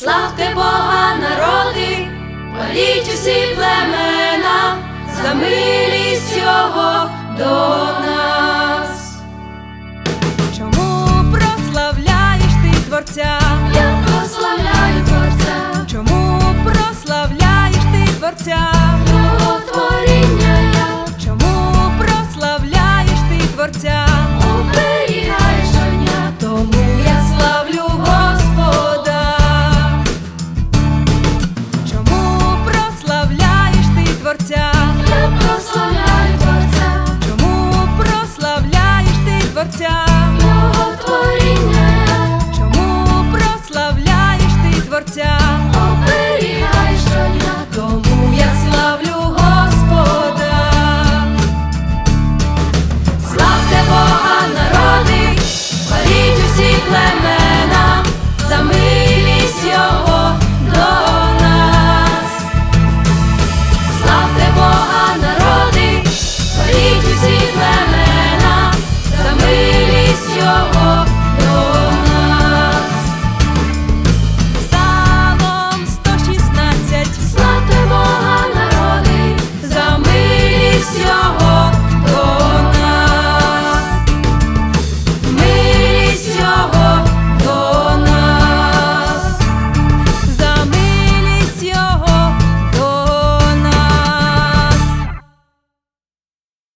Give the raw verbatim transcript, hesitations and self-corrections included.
Славте Бога, народи, хваліть усі племена за милість Його до нас. Чому прославляєш ти Творця? Я прославляю Творця. Чому прославляєш ти Творця? Його творіння я. Чому прославляєш ти Творця? Оберігає щодня. Тому я славлю Господа. Чому прославляєш ти Творця? Я прославляю Творця. Чому прославляєш ти Творця? Його творіння я. Чому прославляєш ти Творця?